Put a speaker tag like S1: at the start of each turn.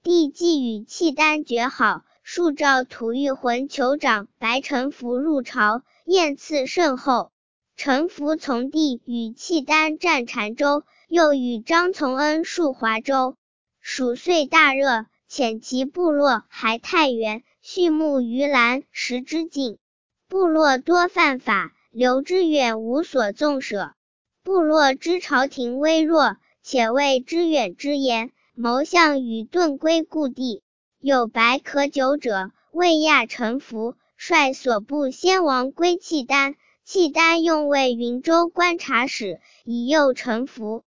S1: 帝既与契丹决好，数召吐谷浑酋长白臣服入朝，宴赐甚厚。臣服从帝与契丹战澶州，又与张从恩戍华州。蜀遂大热，遣其部落还太原，畜牧于兰石之境。部落多犯法，刘知远无所纵舍。部落知朝廷微弱，且畏知远之言，谋向与遁归故地。有白可久者，为亚臣服，率所部先王归契丹。契丹用为云州观察使，以诱臣服。